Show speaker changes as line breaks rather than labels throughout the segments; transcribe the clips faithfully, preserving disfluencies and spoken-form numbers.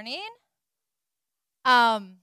morning. Um,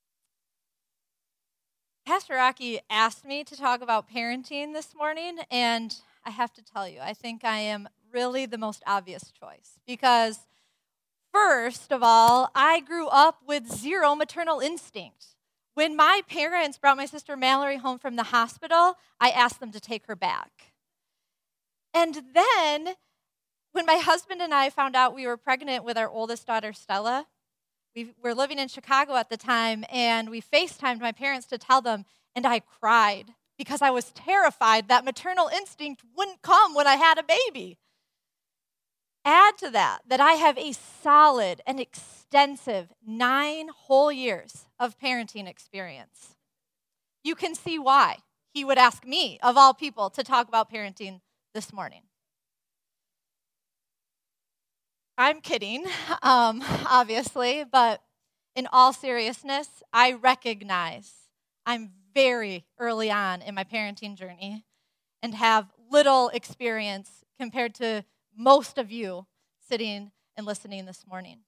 Pastor Rocky asked me to talk about parenting this morning, and I have to tell you, I think I am really the most obvious choice because, first of all, I grew up with zero maternal instinct. When my parents brought my sister Mallory home from the hospital, I asked them to take her back. And then, when my husband and I found out we were pregnant with our oldest daughter, Stella, we were living in Chicago at the time, and we FaceTimed my parents to tell them, and I cried because I was terrified that maternal instinct wouldn't come when I had a baby. Add to that that I have a solid and extensive nine whole years of parenting experience. You can see why he would ask me, of all people, to talk about parenting this morning. I'm kidding, um, obviously, but in all seriousness, I recognize I'm very early on in my parenting journey and have little experience compared to most of you sitting and listening this morning.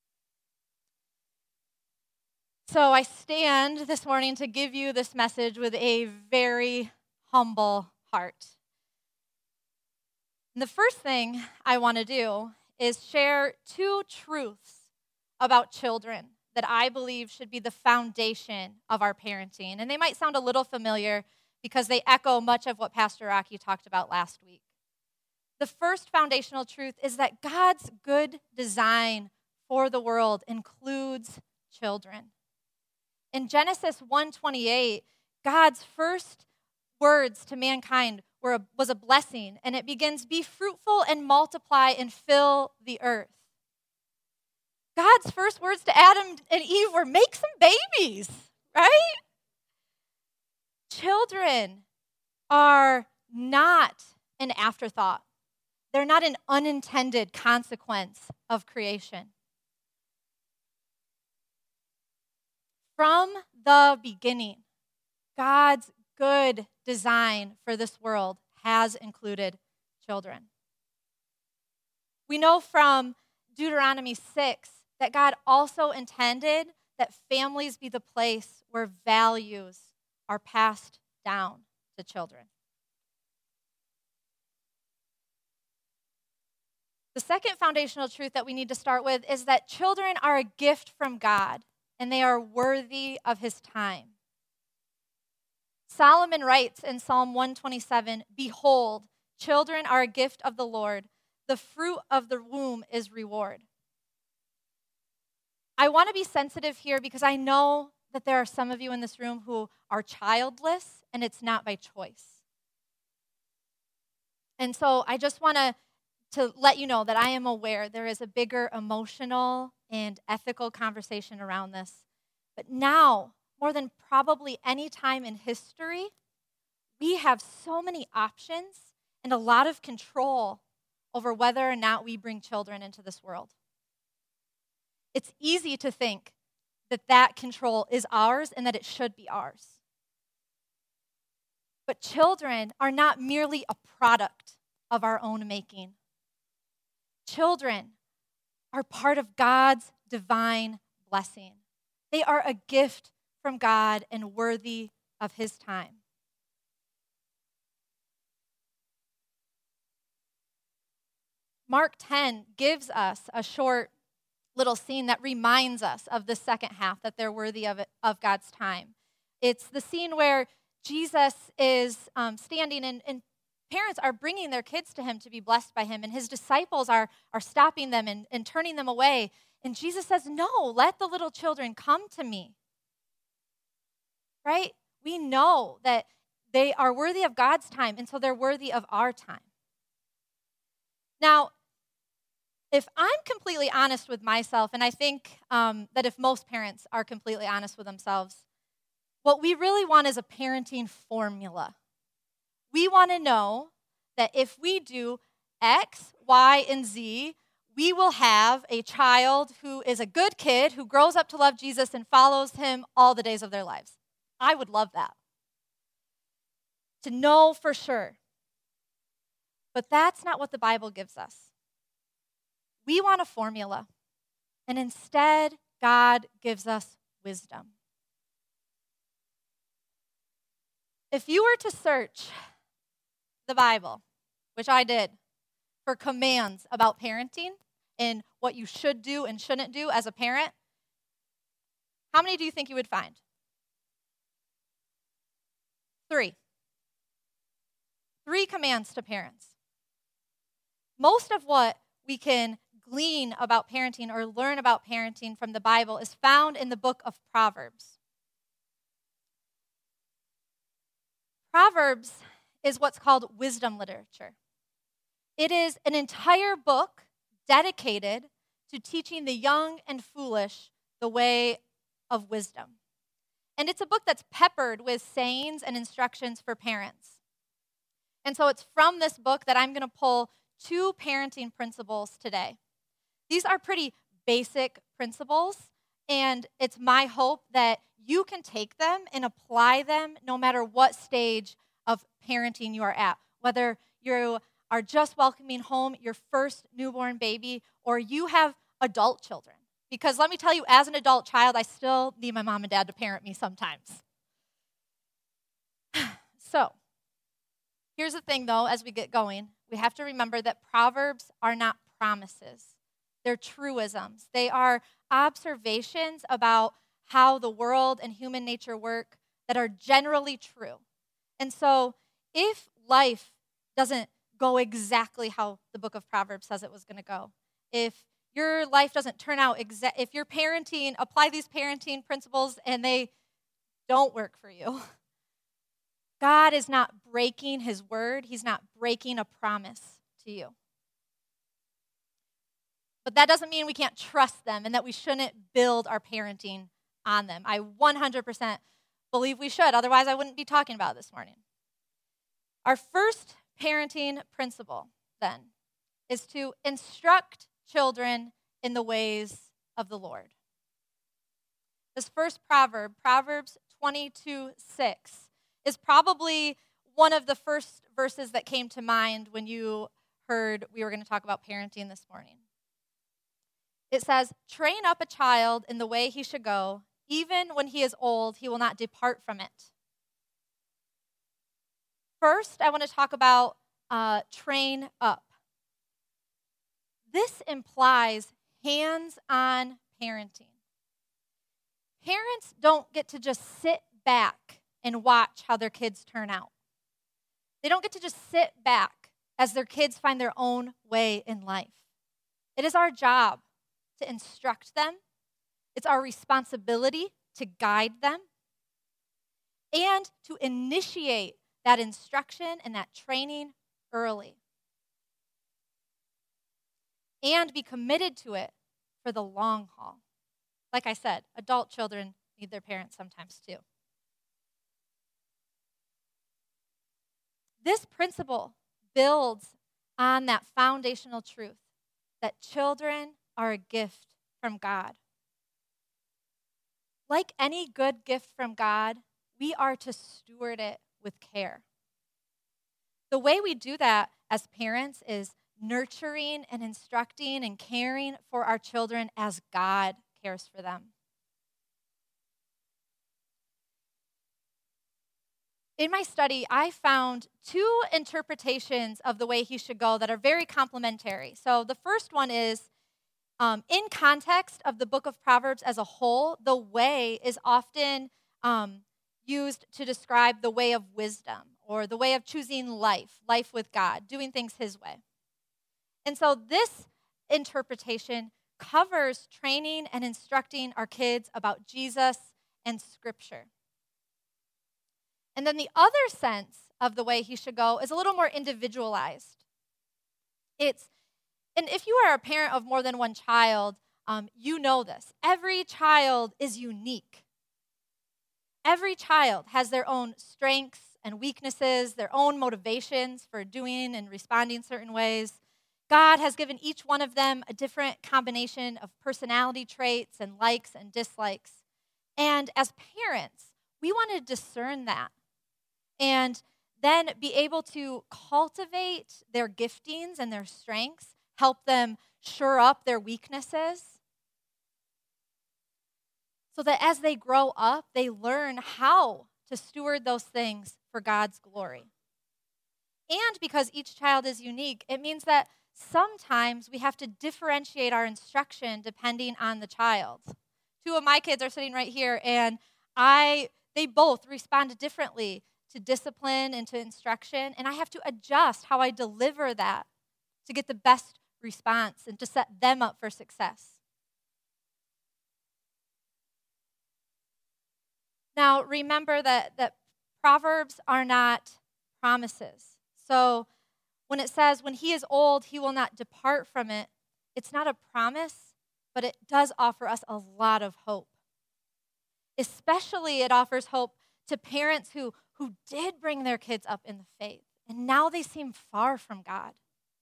So I stand this morning to give you this message with a very humble heart. And the first thing I want to do is share two truths about children that I believe should be the foundation of our parenting. And they might sound a little familiar because they echo much of what Pastor Rocky talked about last week. The first foundational truth is that God's good design for the world includes children. In Genesis one twenty-eight, God's first words to mankind were a, was a blessing, and it begins, "Be fruitful and multiply and fill the earth." God's first words to Adam and Eve were, "Make some babies," right? Children are not an afterthought. They're not an unintended consequence of creation. From the beginning, God's good design for this world has included children. We know from Deuteronomy six that God also intended that families be the place where values are passed down to children. The second foundational truth that we need to start with is that children are a gift from God, and they are worthy of his time. Solomon writes in Psalm one twenty-seven, "Behold, children are a gift of the Lord. The fruit of the womb is reward." I want to be sensitive here because I know that there are some of you in this room who are childless, and it's not by choice. And so I just want to to let you know that I am aware there is a bigger emotional and ethical conversation around this. But now, more than probably any time in history, we have so many options and a lot of control over whether or not we bring children into this world. It's easy to think that that control is ours and that it should be ours. But children are not merely a product of our own making. Children are part of God's divine blessing. They are a gift from God and worthy of his time. Mark ten gives us a short little scene that reminds us of the second half, that they're worthy of it, of God's time. It's the scene where Jesus is um, standing and, and parents are bringing their kids to him to be blessed by him, and his disciples are, are stopping them and, and turning them away. And Jesus says, "No, let the little children come to me." Right? We know that they are worthy of God's time, and so they're worthy of our time. Now, if I'm completely honest with myself, and I think um, that if most parents are completely honest with themselves, what we really want is a parenting formula. We want to know that if we do X, Y, and Z, we will have a child who is a good kid, who grows up to love Jesus and follows him all the days of their lives. I would love that. To know for sure. But that's not what the Bible gives us. We want a formula. And instead, God gives us wisdom. If you were to search the Bible, which I did, for commands about parenting and what you should do and shouldn't do as a parent, how many do you think you would find? Three. Three commands to parents. Most of what we can glean about parenting or learn about parenting from the Bible is found in the book of Proverbs. Proverbs is what's called wisdom literature. It is an entire book dedicated to teaching the young and foolish the way of wisdom. And it's a book that's peppered with sayings and instructions for parents. And so it's from this book that I'm going to pull two parenting principles today. These are pretty basic principles, and it's my hope that you can take them and apply them no matter what stage of parenting you are at, whether you are just welcoming home your first newborn baby or you have adult children. Because let me tell you, as an adult child, I still need my mom and dad to parent me sometimes. So, here's the thing though, as we get going, we have to remember that Proverbs are not promises. They're truisms. They are observations about how the world and human nature work that are generally true. And so if life doesn't go exactly how the book of Proverbs says it was going to go, if your life doesn't turn out exa- if you're parenting, apply these parenting principles and they don't work for you, God is not breaking his word. He's not breaking a promise to you. But that doesn't mean we can't trust them and that we shouldn't build our parenting on them. I one hundred percent believe we should. Otherwise, I wouldn't be talking about it this morning. Our first parenting principle, then, is to instruct children in the ways of the Lord. This first proverb, Proverbs twenty-two six, is probably one of the first verses that came to mind when you heard we were going to talk about parenting this morning. It says, "Train up a child in the way he should go. Even when he is old, he will not depart from it." First, I want to talk about uh, train up. This implies hands-on parenting. Parents don't get to just sit back and watch how their kids turn out. They don't get to just sit back as their kids find their own way in life. It is our job to instruct them. It's our responsibility to guide them and to initiate that instruction and that training early and be committed to it for the long haul. Like I said, adult children need their parents sometimes too. This principle builds on that foundational truth that children are a gift from God. Like any good gift from God, we are to steward it with care. The way we do that as parents is nurturing and instructing and caring for our children as God cares for them. In my study, I found two interpretations of the way he should go that are very complementary. So the first one is, um, in context of the book of Proverbs as a whole, the way is often um, used to describe the way of wisdom or the way of choosing life, life with God, doing things his way. And so this interpretation covers training and instructing our kids about Jesus and Scripture. And then the other sense of the way he should go is a little more individualized. It's, and if you are a parent of more than one child, um, you know this. Every child is unique. Every child has their own strengths and weaknesses, their own motivations for doing and responding certain ways. God has given each one of them a different combination of personality traits and likes and dislikes. And as parents, we want to discern that and then be able to cultivate their giftings and their strengths, help them shore up their weaknesses, so that as they grow up, they learn how to steward those things for God's glory. And because each child is unique, it means that sometimes we have to differentiate our instruction depending on the child. Two of my kids are sitting right here, and I they both respond differently to discipline and to instruction, and I have to adjust how I deliver that to get the best response and to set them up for success. Now, remember that, that Proverbs are not promises. So when it says, when he is old, he will not depart from it, it's not a promise, but it does offer us a lot of hope. Especially it offers hope to parents who, who did bring their kids up in the faith, and now they seem far from God.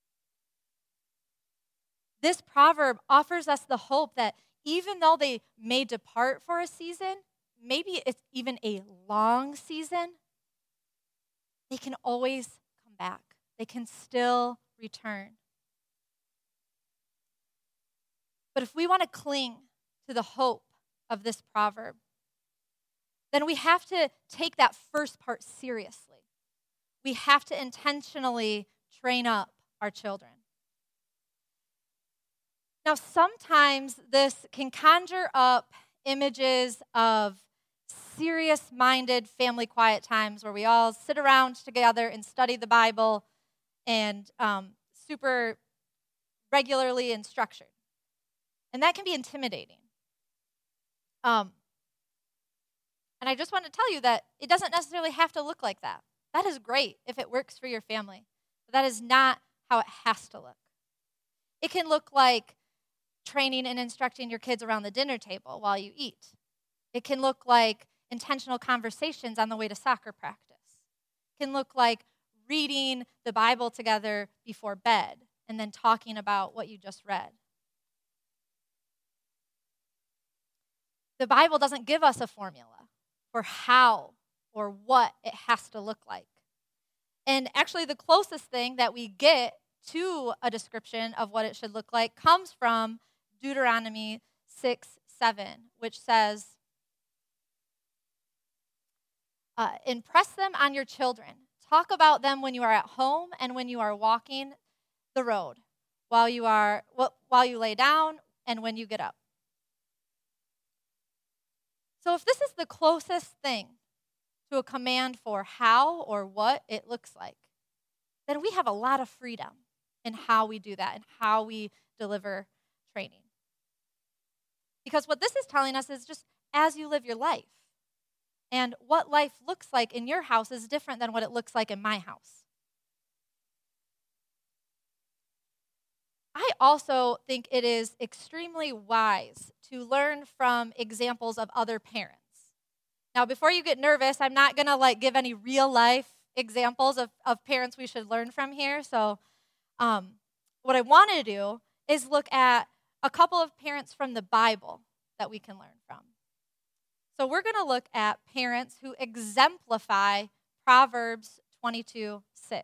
This proverb offers us the hope that even though they may depart for a season, maybe it's even a long season, they can always come back. They can still return. But if we want to cling to the hope of this proverb, then we have to take that first part seriously. We have to intentionally train up our children. Now, sometimes this can conjure up images of serious-minded family quiet times where we all sit around together and study the Bible and um, super regularly and structured. And that can be intimidating. Um, and I just want to tell you that it doesn't necessarily have to look like that. That is great if it works for your family. But that is not how it has to look. It can look like training and instructing your kids around the dinner table while you eat. It can look like intentional conversations on the way to soccer practice. It can look like reading the Bible together before bed and then talking about what you just read. The Bible doesn't give us a formula for how or what it has to look like. And actually, the closest thing that we get to a description of what it should look like comes from Deuteronomy six seven, which says, uh, impress them on your children. Talk about them when you are at home and when you are walking the road, while you are while you lay down and when you get up. So if this is the closest thing to a command for how or what it looks like, then we have a lot of freedom in how we do that and how we deliver training. Because what this is telling us is just as you live your life. And what life looks like in your house is different than what it looks like in my house. I also think it is extremely wise to learn from examples of other parents. Now, before you get nervous, I'm not going to like give any real life examples of, of parents we should learn from here. So um, what I want to do is look at a couple of parents from the Bible that we can learn from. So we're going to look at parents who exemplify Proverbs twenty-two six.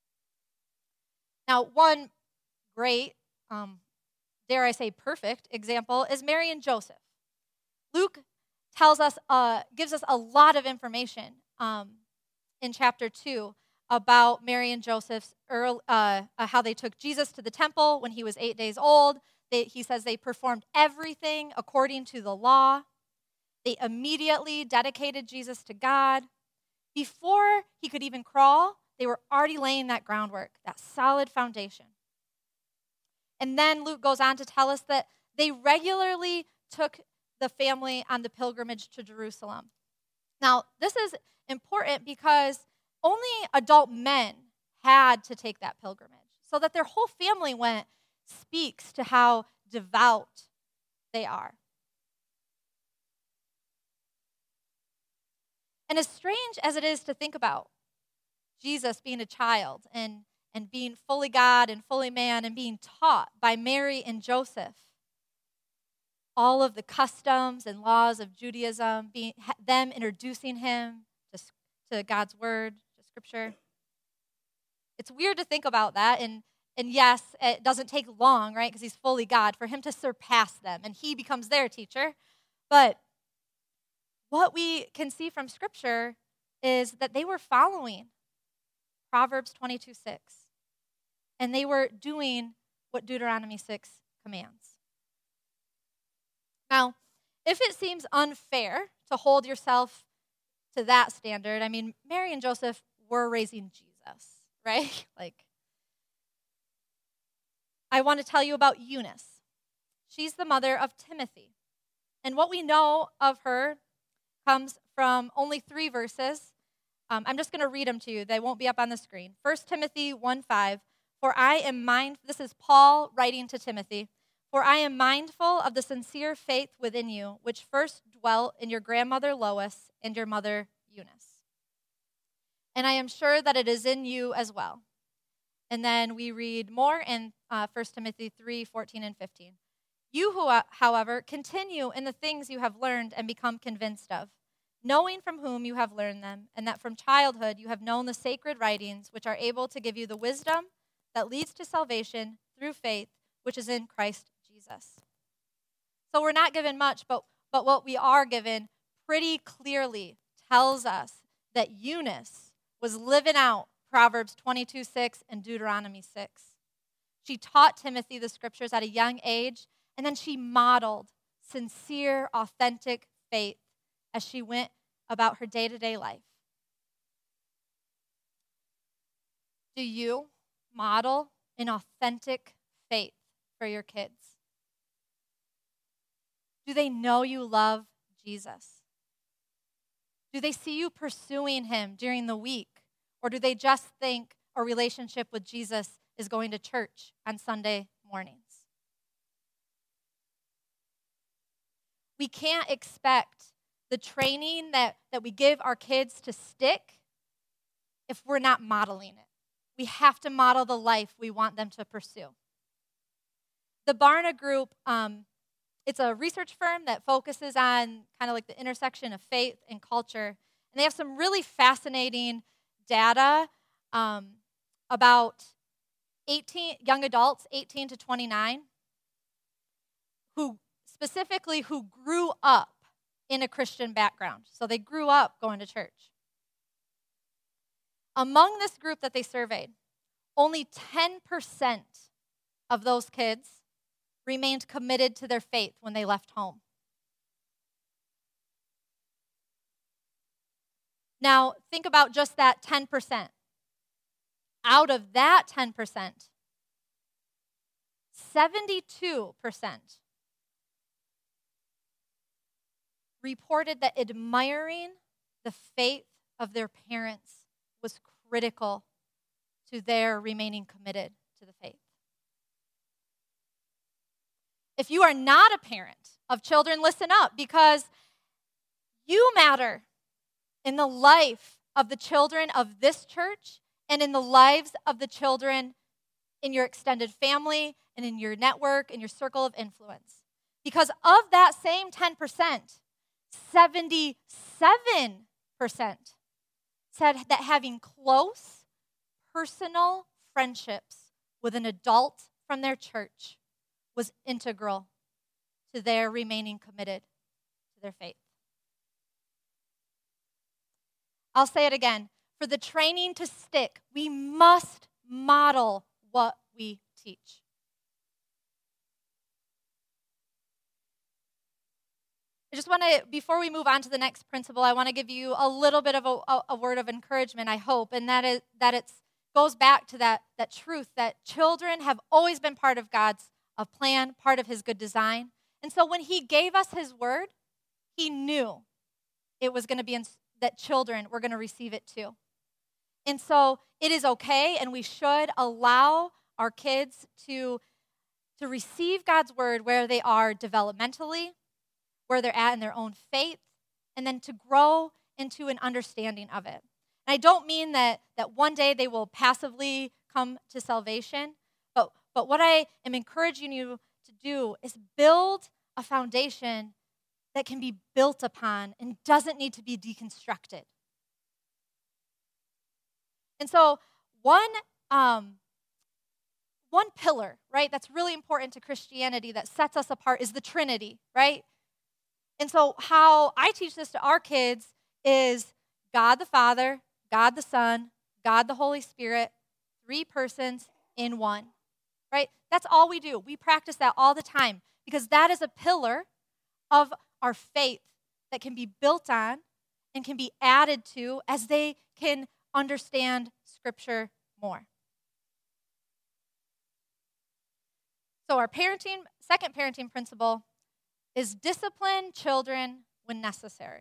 Now, one great, um, dare I say perfect example is Mary and Joseph. Luke tells us, uh, gives us a lot of information um, in chapter two about Mary and Joseph's early, uh, uh, how they took Jesus to the temple when he was eight days old. They, he says they performed everything according to the law. They immediately dedicated Jesus to God. Before he could even crawl, they were already laying that groundwork, that solid foundation. And then Luke goes on to tell us that they regularly took the family on the pilgrimage to Jerusalem. Now, this is important because only adult men had to take that pilgrimage. So that their whole family went speaks to how devout they are. And as strange as it is to think about Jesus being a child and, and being fully God and fully man and being taught by Mary and Joseph, all of the customs and laws of Judaism, being, them introducing him to, to God's word, to Scripture. It's weird to think about that, and, and yes, it doesn't take long, right, because he's fully God, for him to surpass them, and he becomes their teacher. But what we can see from Scripture is that they were following Proverbs twenty-two six, and they were doing what Deuteronomy six commands. Now, if it seems unfair to hold yourself to that standard, I mean, Mary and Joseph were raising Jesus, right? Like, I want to tell you about Eunice. She's the mother of Timothy. And what we know of her comes from only three verses. Um, I'm just going to read them to you. They won't be up on the screen. First Timothy one five, for I am mind, this is Paul writing to Timothy, for I am mindful of the sincere faith within you, which first dwelt in your grandmother Lois and your mother Eunice. And I am sure that it is in you as well. And then we read more in uh, First Timothy three fourteen and fifteen. You, who, uh, however, continue in the things you have learned and become convinced of, knowing from whom you have learned them, and that from childhood you have known the sacred writings, which are able to give you the wisdom that leads to salvation through faith, which is in Christ Jesus. So we're not given much, but, but what we are given pretty clearly tells us that Eunice was living out Proverbs twenty-two six and Deuteronomy six. She taught Timothy the scriptures at a young age, and then she modeled sincere, authentic faith as she went about her day-to-day life. Do you model an authentic faith for your kids? Do they know you love Jesus? Do they see you pursuing him during the week? Or do they just think a relationship with Jesus is going to church on Sunday mornings? We can't expect the training that, that we give our kids to stick if we're not modeling it. We have to model the life we want them to pursue. The Barna Group, um, it's a research firm that focuses on kind of like the intersection of faith and culture. And they have some really fascinating data um, about eighteen young adults, eighteen to twenty-nine, who specifically who grew up in a Christian background. So they grew up going to church. Among this group that they surveyed, only ten percent of those kids remained committed to their faith when they left home. Now, think about just that ten percent. Out of that ten percent, seventy-two percent reported that admiring the faith of their parents was critical to their remaining committed to the faith. If you are not a parent of children, listen up, because you matter in the life of the children of this church and in the lives of the children in your extended family and in your network and your circle of influence. Because of that same ten percent, seventy-seven percent said that having close, personal friendships with an adult from their church was integral to their remaining committed to their faith. I'll say it again. For the training to stick, we must model what we teach. I just want to, before we move on to the next principle, I want to give you a little bit of a, a, a word of encouragement, I hope, and that is that it goes back to that, that truth that children have always been part of God's uh, plan, part of his good design. And so when he gave us his word, he knew it was going to be in, that children were going to receive it too. And so it is okay, and we should allow our kids to, to receive God's word where they are developmentally, where they're at in their own faith, and then to grow into an understanding of it. And I don't mean that, that one day they will passively come to salvation, but, but what I am encouraging you to do is build a foundation that can be built upon and doesn't need to be deconstructed. And so one, um, one pillar, right, that's really important to Christianity that sets us apart is the Trinity, right? And so how I teach this to our kids is God the Father, God the Son, God the Holy Spirit, three persons in one, right? That's all we do. We practice that all the time because that is a pillar of our faith that can be built on and can be added to as they can understand Scripture more. So our parenting, second parenting principle is discipline children when necessary.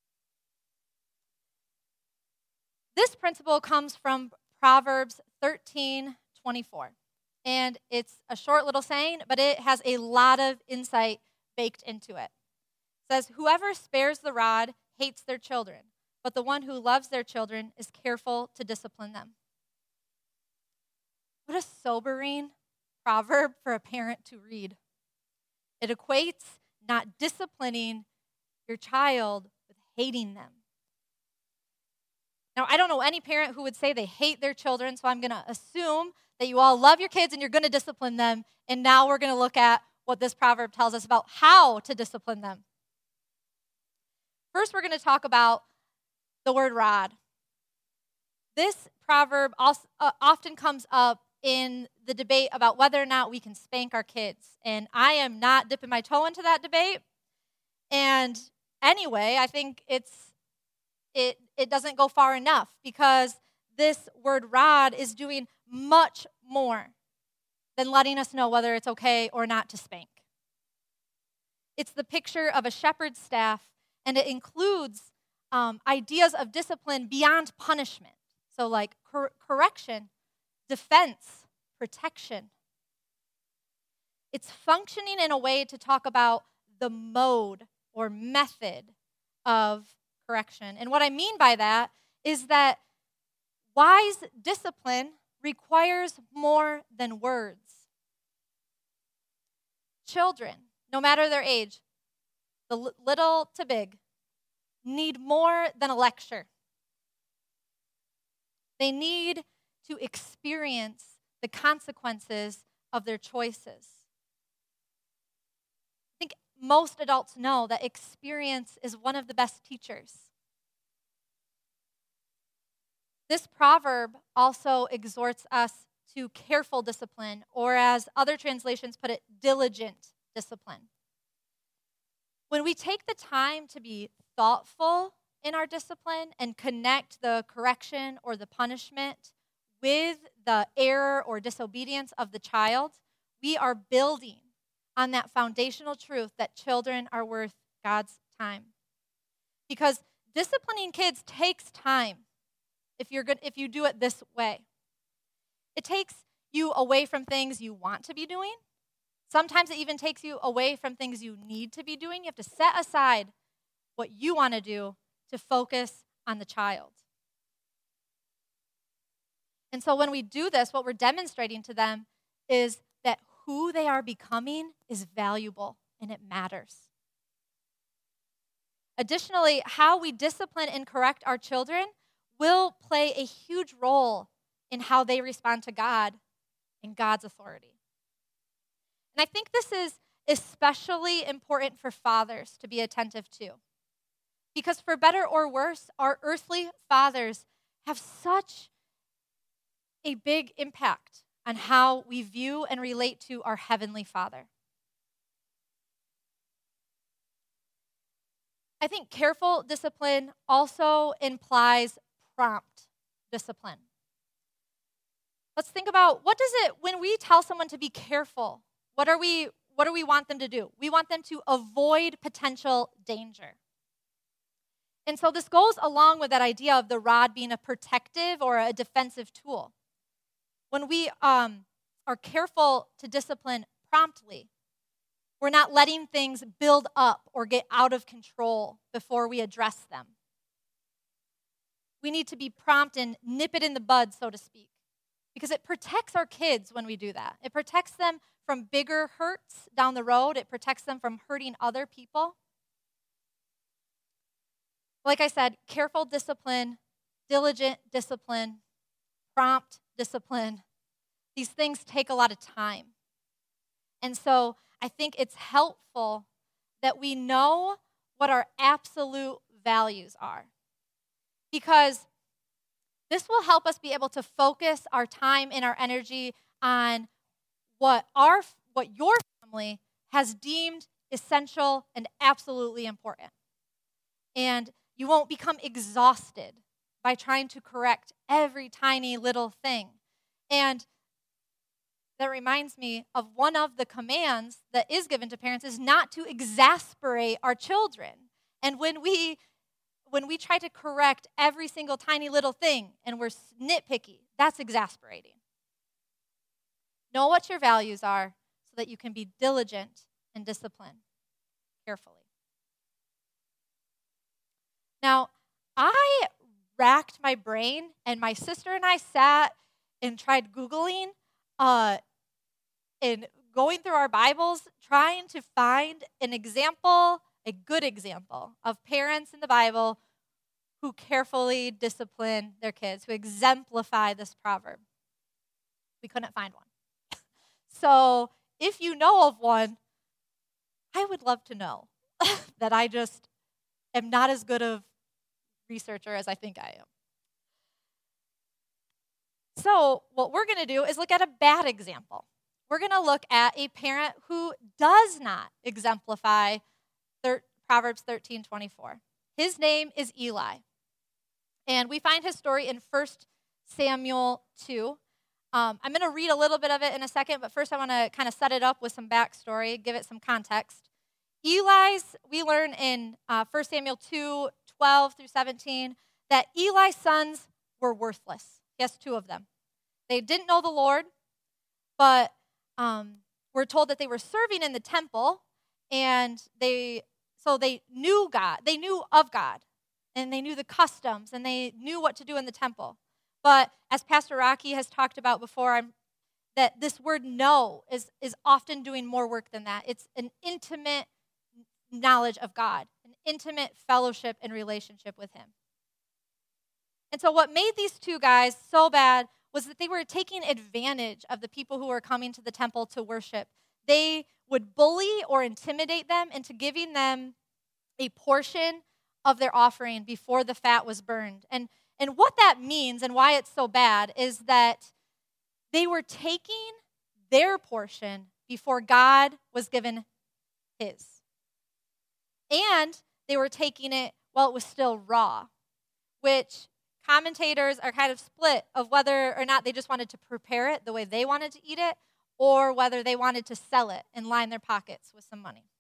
This principle comes from Proverbs thirteen twenty-four. And it's a short little saying, but it has a lot of insight baked into it. It says, whoever spares the rod hates their children, but the one who loves their children is careful to discipline them. What a sobering proverb for a parent to read. It equates not disciplining your child with hating them. Now, I don't know any parent who would say they hate their children, so I'm going to assume that you all love your kids and you're going to discipline them. And now we're going to look at what this proverb tells us about how to discipline them. First, we're going to talk about the word rod. This proverb also, uh, often comes up in the debate about whether or not we can spank our kids. And I am not dipping my toe into that debate. And anyway, I think it's it it doesn't go far enough because this word rod is doing much more than letting us know whether it's okay or not to spank. It's the picture of a shepherd's staff, and it includes um, ideas of discipline beyond punishment. So like cor- correction, defense, protection. It's functioning in a way to talk about the mode or method of correction. And what I mean by that is that wise discipline requires more than words. Children, no matter their age, the l- little to big, need more than a lecture. They need to experience the consequences of their choices. I think most adults know that experience is one of the best teachers. This proverb also exhorts us to careful discipline, or as other translations put it, diligent discipline. When we take the time to be thoughtful in our discipline and connect the correction or the punishment with the error or disobedience of the child, we are building on that foundational truth that children are worth God's time. Because disciplining kids takes time if you're good, if you do it this way. It takes you away from things you want to be doing. Sometimes it even takes you away from things you need to be doing. You have to set aside what you want to do to focus on the child. And so when we do this, what we're demonstrating to them is that who they are becoming is valuable and it matters. Additionally, how we discipline and correct our children will play a huge role in how they respond to God and God's authority. And I think this is especially important for fathers to be attentive to. Because for better or worse, our earthly fathers have such a big impact on how we view and relate to our heavenly Father. I think careful discipline also implies prompt discipline. Let's think about, what does it, when we tell someone to be careful, what are we, what do we want them to do? We want them to avoid potential danger. And so this goes along with that idea of the rod being a protective or a defensive tool. When we um, are careful to discipline promptly, we're not letting things build up or get out of control before we address them. We need to be prompt and nip it in the bud, so to speak, because it protects our kids when we do that. It protects them from bigger hurts down the road. It protects them from hurting other people. Like I said, careful discipline, diligent discipline, prompt discipline. These things take a lot of time. And so I think it's helpful that we know what our absolute values are. Because this will help us be able to focus our time and our energy on what our what your family has deemed essential and absolutely important. And you won't become exhausted by trying to correct every tiny little thing. And that reminds me of one of the commands that is given to parents is not to exasperate our children. And when we when we try to correct every single tiny little thing and we're nitpicky, that's exasperating. Know what your values are so that you can be diligent and disciplined carefully. Now, I racked my brain, and my sister and I sat and tried Googling uh, and going through our Bibles, trying to find an example, a good example of parents in the Bible who carefully discipline their kids, who exemplify this proverb. We couldn't find one. So if you know of one, I would love to know that I just am not as good of researcher as I think I am. So what we're going to do is look at a bad example. We're going to look at a parent who does not exemplify thir- Proverbs thirteen twenty-four. His name is Eli. And we find his story in First Samuel two. Um, I'm going to read a little bit of it in a second, but first I want to kind of set it up with some backstory, give it some context. Eli's, we learn in uh, First Samuel two, twelve through seventeen, that Eli's sons were worthless. He has two of them. They didn't know the Lord, but um, we're told that they were serving in the temple, and they so they knew God. They knew of God, and they knew the customs, and they knew what to do in the temple. But as Pastor Rocky has talked about before, I'm, that this word know is, is often doing more work than that. It's an intimate knowledge of God, an intimate fellowship and relationship with him. And so what made these two guys so bad was that they were taking advantage of the people who were coming to the temple to worship. They would bully or intimidate them into giving them a portion of their offering before the fat was burned. And And what that means and why it's so bad is that they were taking their portion before God was given his. And they were taking it while it was still raw, which commentators are kind of split of whether or not they just wanted to prepare it the way they wanted to eat it or whether they wanted to sell it and line their pockets with some money.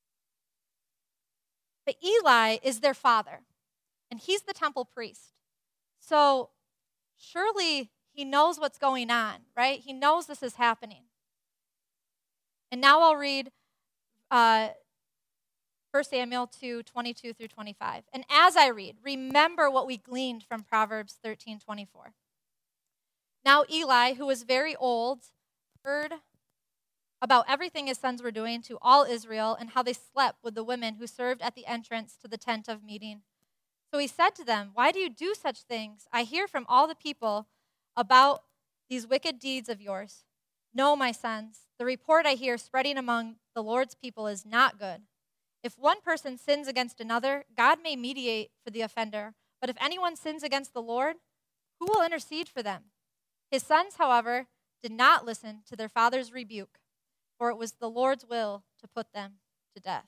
But Eli is their father, and he's the temple priest. So surely he knows what's going on, right? He knows this is happening. And now I'll read uh, First Samuel two, twenty-two through twenty-five. And as I read, remember what we gleaned from Proverbs thirteen twenty-four. Now Eli, who was very old, heard about everything his sons were doing to all Israel and how they slept with the women who served at the entrance to the tent of meeting. So he said to them, "Why do you do such things? I hear from all the people about these wicked deeds of yours. No, my sons, the report I hear spreading among the Lord's people is not good. If one person sins against another, God may mediate for the offender. But if anyone sins against the Lord, who will intercede for them?" His sons, however, did not listen to their father's rebuke, for it was the Lord's will to put them to death.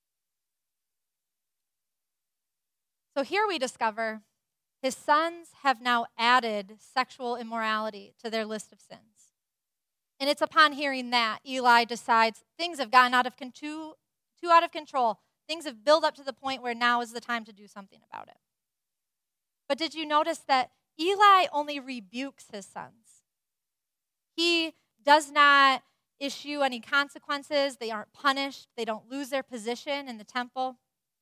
So here we discover his sons have now added sexual immorality to their list of sins. And it's upon hearing that Eli decides things have gotten out of con- too, too out of control. Things have built up to the point where now is the time to do something about it. But did you notice that Eli only rebukes his sons? He does not issue any consequences. They aren't punished. They don't lose their position in the temple.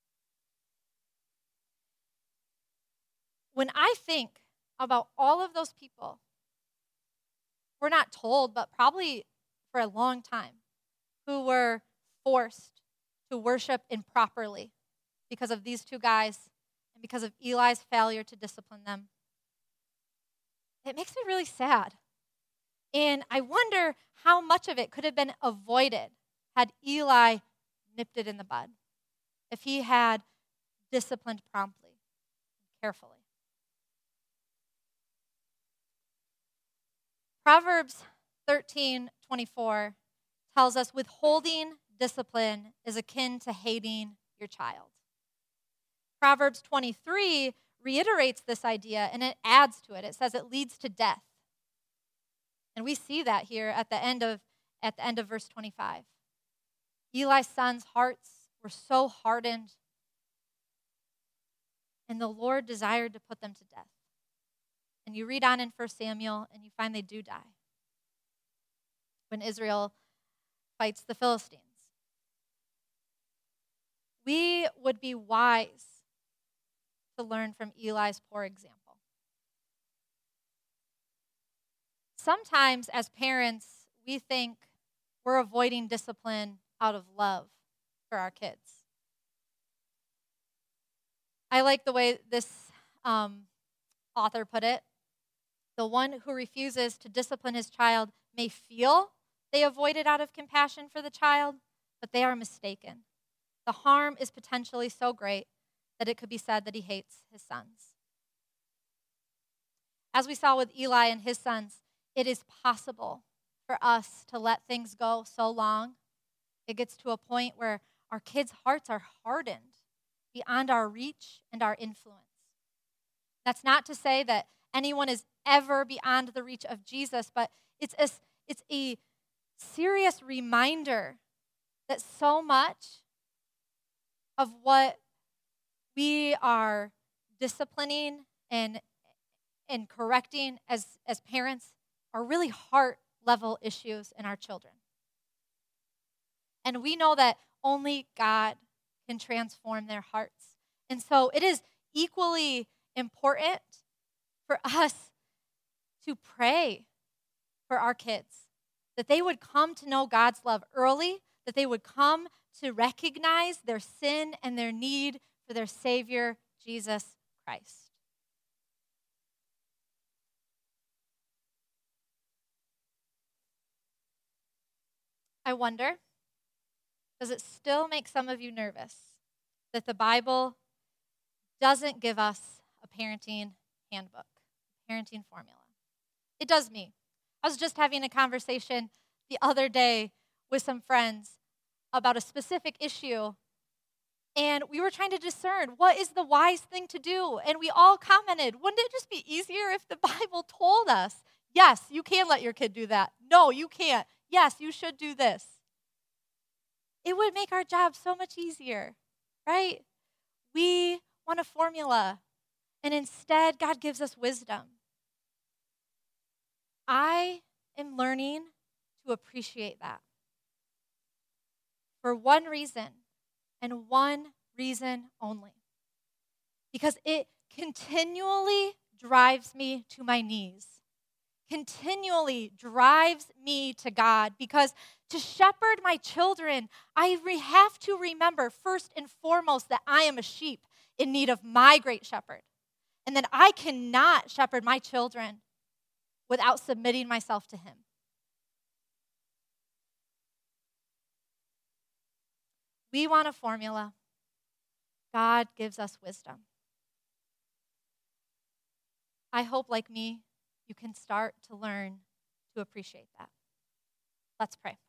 When I think about all of those people, we're not told, but probably for a long time, who were forced to worship improperly because of these two guys and because of Eli's failure to discipline them, it makes me really sad. And I wonder how much of it could have been avoided had Eli nipped it in the bud. if he had disciplined promptly, carefully. Proverbs thirteen twenty-four tells us withholding discipline is akin to hating your child. Proverbs twenty-three reiterates this idea and it adds to it. It says it leads to death. And we see that here at the end of at the end of verse twenty-five. Eli's sons' hearts were so hardened, and the Lord desired to put them to death. And you read on in First Samuel, and you find they do die when Israel fights the Philistines. We would be wise to learn from Eli's poor example. Sometimes, as parents, we think we're avoiding discipline out of love for our kids. I like the way this um, author put it. The one who refuses to discipline his child may feel they avoid it out of compassion for the child, but they are mistaken. The harm is potentially so great that it could be said that he hates his sons. As we saw with Eli and his sons, it is possible for us to let things go so long. It gets to a point where our kids' hearts are hardened beyond our reach and our influence. That's not to say that anyone is ever beyond the reach of Jesus, but it's a, it's a serious reminder that so much of what we are disciplining and, and correcting as, as parents are really heart-level issues in our children. And we know that only God can transform their hearts. And so it is equally important for us to pray for our kids, that they would come to know God's love early, that they would come to recognize their sin and their need for their Savior, Jesus Christ. I wonder, does it still make some of you nervous that the Bible doesn't give us a parenting handbook, parenting formula? It does me. I was just having a conversation the other day with some friends about a specific issue, and we were trying to discern what is the wise thing to do, and we all commented, wouldn't it just be easier if the Bible told us, yes, you can let your kid do that. No, you can't. Yes, you should do this. It would make our job so much easier, right? We want a formula, and instead, God gives us wisdom. I am learning to appreciate that for one reason, and one reason only. Because it continually drives me to my knees, continually drives me to God, because to shepherd my children, I re- have to remember first and foremost that I am a sheep in need of my great shepherd, and that I cannot shepherd my children without submitting myself to him. We want a formula. God gives us wisdom. I hope, like me, you can start to learn to appreciate that. Let's pray.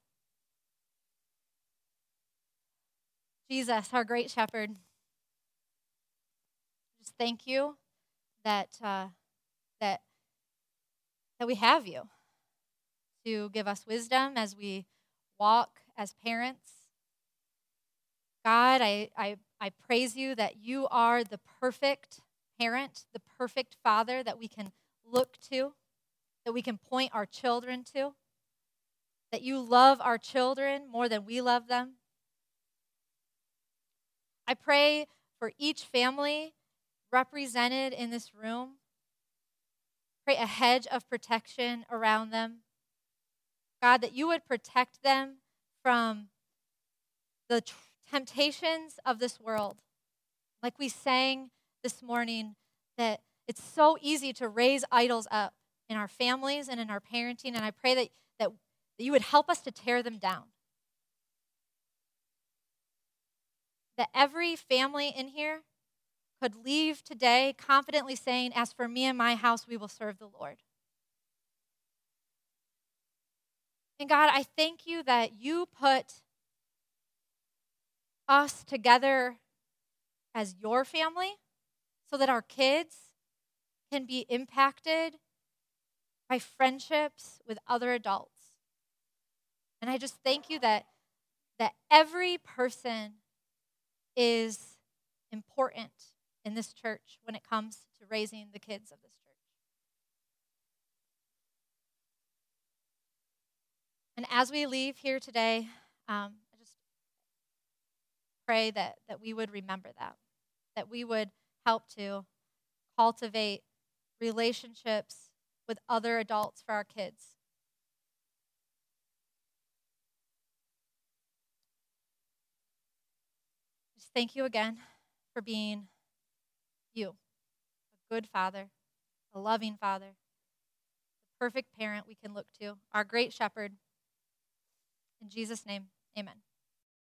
Jesus, our great shepherd, just thank you that uh, that that we have you to give us wisdom as we walk as parents. God, I, I, I praise you that you are the perfect parent, the perfect father that we can look to, that we can point our children to, that you love our children more than we love them. I pray for each family represented in this room. Pray a hedge of protection around them. God, that you would protect them from the tr- temptations of this world. Like we sang this morning, that it's so easy to raise idols up in our families and in our parenting, and I pray that, that, that you would help us to tear them down. that every family in here could leave today confidently saying, as for me and my house, we will serve the Lord. And God, I thank you that you put us together as your family so that our kids can be impacted by friendships with other adults. And I just thank you that, that every person is important in this church when it comes to raising the kids of this church. And as we leave here today, um, I just pray that, that we would remember that, that we would help to cultivate relationships with other adults for our kids. Just thank you again for being you, a good father, a loving father, the perfect parent we can look to, our great shepherd. In Jesus' name, amen.